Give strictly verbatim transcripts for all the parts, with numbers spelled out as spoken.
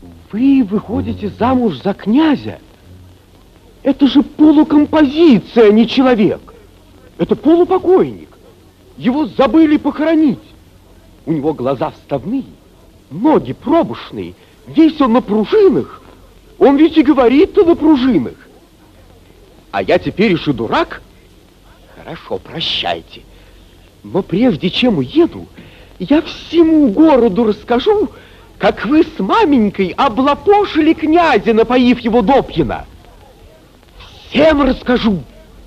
Вы выходите замуж за князя? Это же полукомпозиция, а не человек. Это полупокойник. Его забыли похоронить. У него глаза вставные, ноги пробушные, весь он на пружинах. Он ведь и говорит-то на пружинах. А я теперь еще дурак? Хорошо, прощайте. Но прежде чем уеду, я всему городу расскажу, как вы с маменькой облапошили князя, напоив его допьяно. Всем расскажу.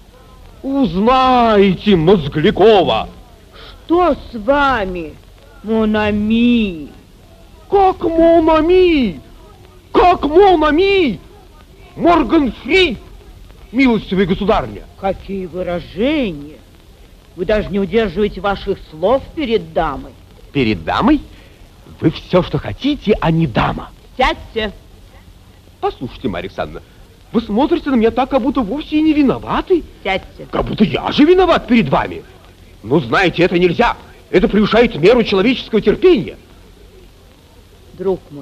Узнаете Мозглякова. Что с вами, Монами? Как Монами? Как Монами? Морган-Фри, милостивая государня. Какие выражения! Вы даже не удерживаете ваших слов перед дамой. Перед дамой? Вы все, что хотите, а не дама. Сядьте. Послушайте, Марья Александровна, вы смотрите на меня так, как будто вовсе и не виноваты. Сядьте. Как будто я же виноват перед вами. Ну, знаете, это нельзя. Это превышает меру человеческого терпения. Друг мой,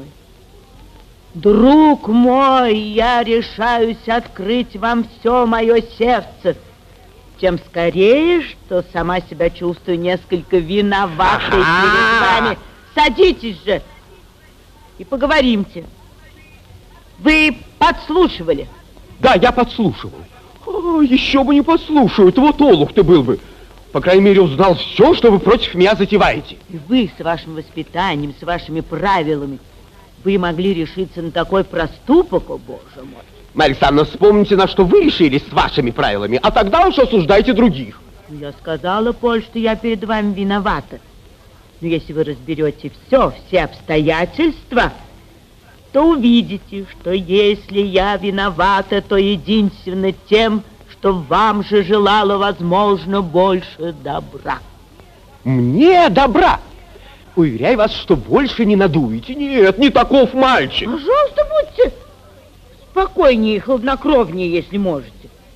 друг мой, я решаюсь открыть вам все мое сердце. Тем скорее, что сама себя чувствую несколько виноватой перед вами. Садитесь же и поговоримте. Вы подслушивали? Да, я подслушивал. О, еще бы не подслушивать, вот олух ты был бы. По крайней мере, узнал все, что вы против меня затеваете. И вы с вашим воспитанием, с вашими правилами, вы могли решиться на такой проступок, о боже мой. Марья Александровна, вспомните, на что вы решились с вашими правилами, а тогда уж осуждайте других. Я сказала, Поль, что я перед вами виновата. Но если вы разберете все, все обстоятельства, то увидите, что если я виновата, то единственно тем, что вам же желала, возможно, больше добра. Мне добра? Уверяю вас, что больше не надуете. Нет, не таков мальчик. Пожалуйста, будьте спокойнее и хладнокровнее, если можете.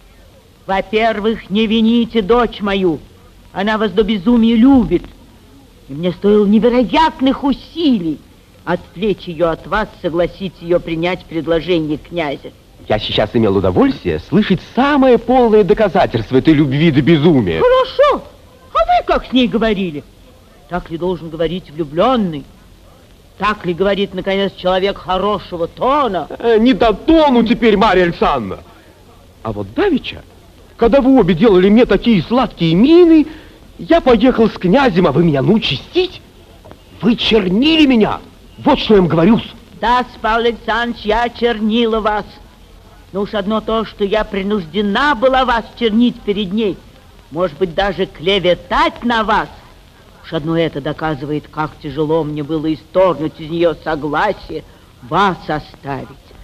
Во-первых, не вините дочь мою. Она вас до безумия любит. И мне стоило невероятных усилий отвлечь ее от вас, согласить ее принять предложение князя. Я сейчас имел удовольствие слышать самое полное доказательство этой любви до безумия. Хорошо. А вы как с ней говорили? Так ли должен говорить влюбленный? Так ли говорит, наконец, человек хорошего тона? Э, не до тону теперь, Марья Александровна. А вот давеча, когда вы обе делали мне такие сладкие мины, я поехал с князем, а вы меня ну чистить? Вы чернили меня. Вот что я вам говорю. Да, Павел Александрович, я чернила вас. Но уж одно то, что я принуждена была вас чернить перед ней, может быть, даже клеветать на вас, уж одно это доказывает, как тяжело мне было исторгнуть из нее согласие вас оставить.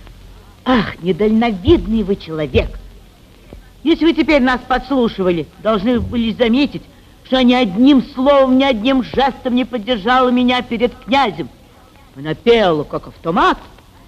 Ах, недальновидный вы человек! Если вы теперь нас подслушивали, должны были заметить, что ни одним словом, ни одним жестом не поддержала меня перед князем. Она пела, как автомат.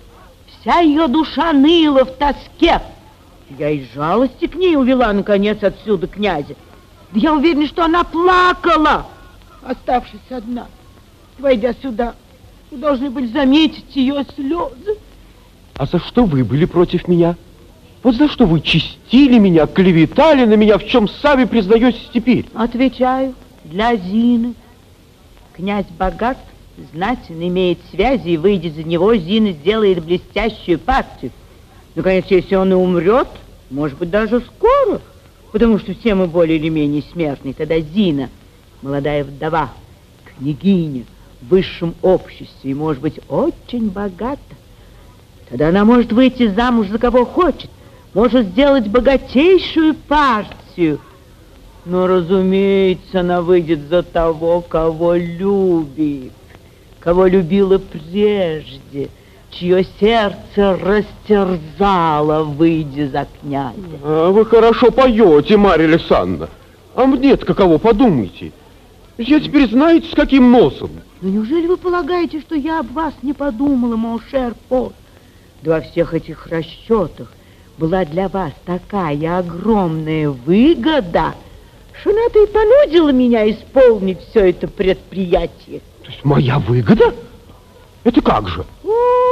Вся ее душа ныла в тоске. Я из жалости к ней увела, наконец, отсюда князя. Да я уверена, что она плакала, оставшись одна. Войдя сюда, вы должны были заметить ее слезы. А за что вы были против меня? Вот за что вы чистили меня, клеветали на меня, в чем сами признаетесь теперь? Отвечаю, для Зины. Князь богат, знатен, имеет связи, и выйдет за него, Зина сделает блестящую партию. Наконец, если он и умрет, может быть, даже скоро, потому что все мы более или менее смертны. Тогда Зина, молодая вдова, княгиня, в высшем обществе, и, может быть, очень богата. Тогда она может выйти замуж за кого хочет, может сделать богатейшую партию. Но, разумеется, она выйдет за того, кого любит, кого любила прежде, чье сердце растерзало, выйдя за князя. А вы хорошо поете, Марья Александровна. А мне-то каково, подумайте. Я теперь знаете, с каким носом? Но неужели вы полагаете, что я об вас не подумала, моншер Пол? Да во всех этих расчетах была для вас такая огромная выгода, что она-то и понудила меня исполнить все это предприятие. То есть моя выгода? Это как же? О,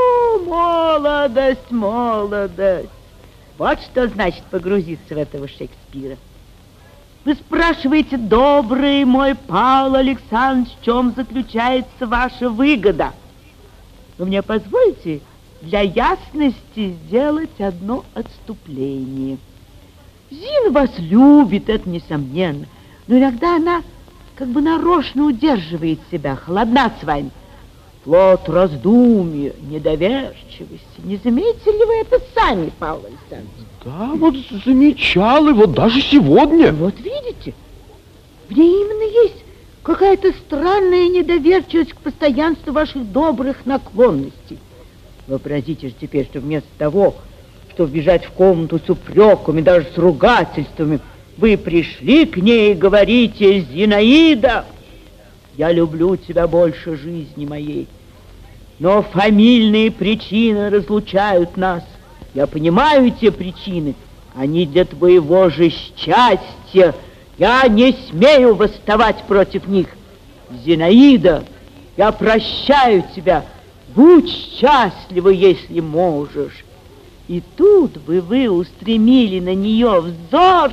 молодость, молодость. Вот что значит погрузиться в этого Шекспира. Вы спрашиваете, добрый мой Павел Александрович, в чем заключается ваша выгода? Вы мне позвольте для ясности сделать одно отступление. Зина вас любит, это несомненно, но иногда она как бы нарочно удерживает себя, холодна с вами. Плод раздумья, недоверчивости. Не заметили ли вы это сами, Павел Александрович? Да, вот замечал, и вот даже сегодня. Вот видите, в ней именно есть какая-то странная недоверчивость к постоянству ваших добрых наклонностей. Вообразите же теперь, что вместо того, чтобы бежать в комнату с упреками, даже с ругательствами, вы пришли к ней и говорите: Зинаида, я люблю тебя больше жизни моей, но фамильные причины разлучают нас. Я понимаю те причины, они для твоего же счастья. Я не смею восставать против них. Зинаида, я прощаю тебя. Будь счастлива, если можешь. И тут бы вы устремили на нее взор,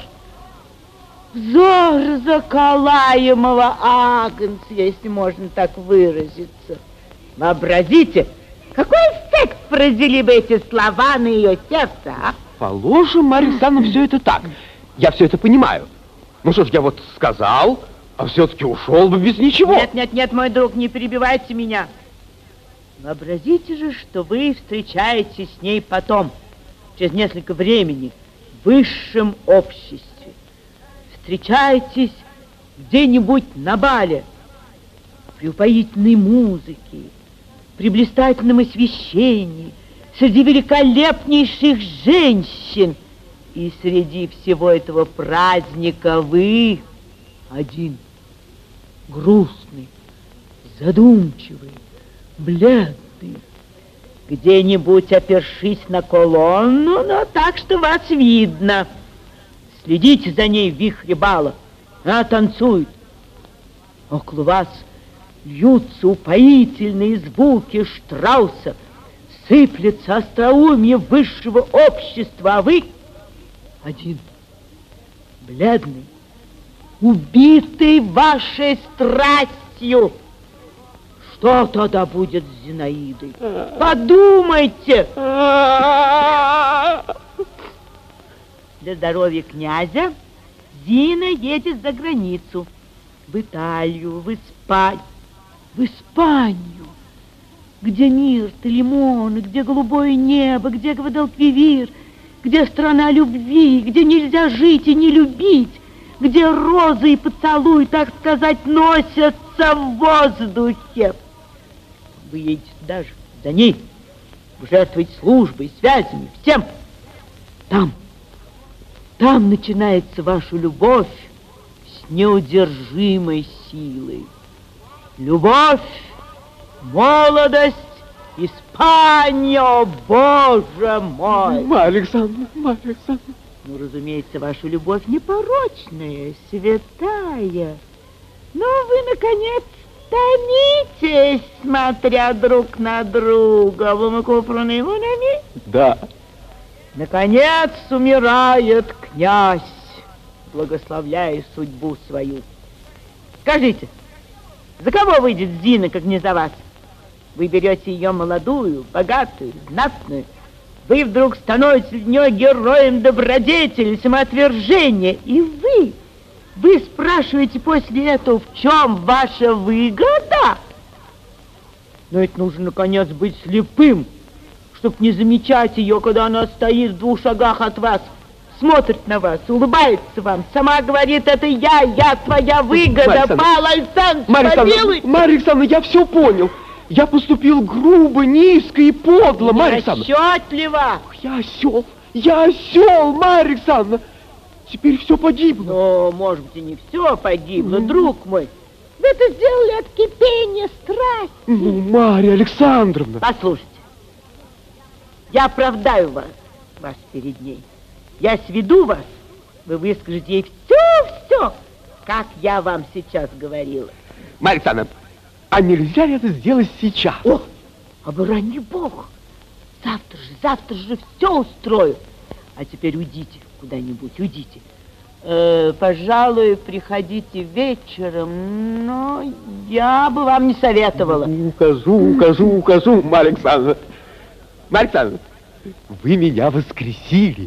взор заколаемого агнца, если можно так выразиться. Вообразите, какой эффект произвели бы эти слова на ее сердце, а? Положим, Марья Александровна, все это так. Я все это понимаю. Ну что ж, я вот сказал, а все-таки ушел бы без ничего. Нет, нет, нет, мой друг, не перебивайте меня. Вообразите же, что вы встречаетесь с ней потом, через несколько времени, в высшем обществе. Встречаетесь где-нибудь на бале, при упоительной музыке, при блистательном освещении, среди великолепнейших женщин. И среди всего этого праздника вы один, грустный, задумчивый, бледный, где-нибудь опершись на колонну, но так, что вас видно. Следите за ней в вихре бала. Она танцует. Около вас льются упоительные звуки Штрауса, сыплется остроумие высшего общества, а вы один, бледный, убитый вашей страстью. Что тогда будет с Зинаидой? Подумайте! Для здоровья князя Зина едет за границу, в Италию, в Испанию, в Испанию, где мирт и лимоны, где голубое небо, где Гвадалквивир, где страна любви, где нельзя жить и не любить, где розы и поцелуй, так сказать, носятся в воздухе. Вы едете даже за ней, вы жертвуете службой, связями, всем. Там, там начинается ваша любовь с неудержимой силой. Любовь, молодость, Испания, Боже мой! Марья Александровна, Марья Александровна. Ну, разумеется, ваша любовь непорочная, святая. Но вы, наконец, томитесь, смотря друг на друга. Вы мы куплены его нами? Да. Наконец умирает князь, благословляя судьбу свою. Скажите, за кого выйдет Зина, как не за вас? Вы берете ее молодую, богатую, знатную. Вы вдруг становитесь для нее героем добродетели, самоотвержения. И вы, вы спрашиваете после этого, в чем ваша выгода? Но ведь нужно, наконец, быть слепым, чтобы не замечать ее, когда она стоит в двух шагах от вас, смотрит на вас, улыбается вам, сама говорит: это я, я твоя выгода, Павел Александрович, помилуй. Марья Александровна, я все понял. Я поступил грубо, низко и подло, Марья Александровна. Расчетливо. Я осел, я осел, Марья Александровна. Теперь все погибло. Ну, может быть, и не все погибло, mm. друг мой. Вы это сделали от кипения страсти. Ну, Марья Александровна. Послушайте, я оправдаю вас, вас перед ней. Я сведу вас, вы выскажете ей все-все, как я вам сейчас говорила. Марья Александровна, а нельзя ли это сделать сейчас? О, оборони Бог! же, завтра же все устрою. А теперь уйдите куда-нибудь, уйдите. Э, пожалуй, приходите вечером, но я бы вам не советовала. Укажу, укажу, укажу, Марья Александровна. Марья Александровна, вы меня воскресили.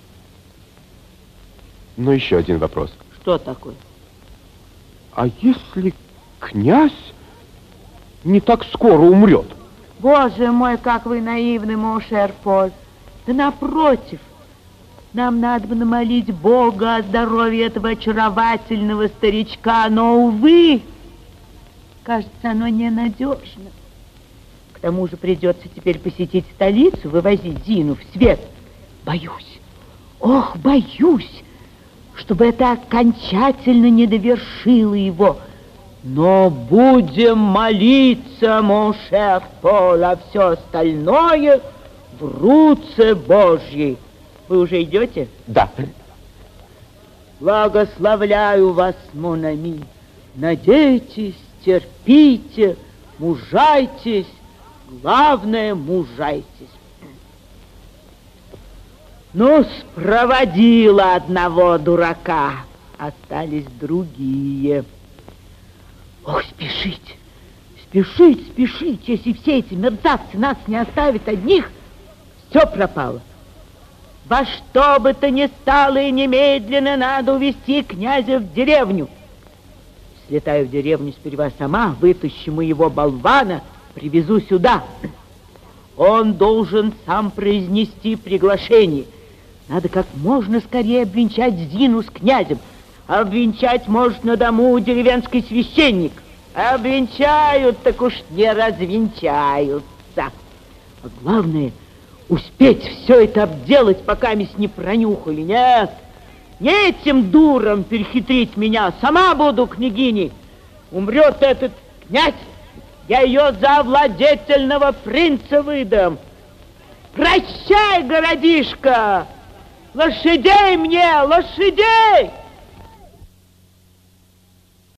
Но еще один вопрос. Что такое? А если князь не так скоро умрет? Боже мой, как вы наивны, Моншер Поль. Да напротив, нам надо бы намолить Бога о здоровье этого очаровательного старичка, но, увы, кажется, оно ненадежно. К тому же придется теперь посетить столицу, вывозить Зину в свет. Боюсь, ох, боюсь, чтобы это окончательно не довершило его. Но будем молиться, Моншер Поль, а все остальное в руце Божьей. Вы уже идете? Да. Благословляю вас, мон ами. Надейтесь, терпите, мужайтесь. Главное, мужайтесь. Ну, спроводила одного дурака. Остались другие. Ох, спешите, спешите, спешите. Если все эти мерзавцы нас не оставят одних, все пропало. Во что бы то ни стало, и немедленно надо увезти князя в деревню. Слетаю в деревню сперва сама, вытащу моего болвана, привезу сюда. Он должен сам произнести приглашение. Надо как можно скорее обвенчать Зину с князем. Обвенчать может на дому деревенский священник. Обвенчают, так уж не развенчаются. А главное, успеть все это обделать, пока мисс не пронюхали. Нет, не этим дуром перехитрить меня. Сама буду княгиней. Умрет этот князь, я ее за владетельного принца выдам. Прощай, городишко! Лошадей мне, лошадей!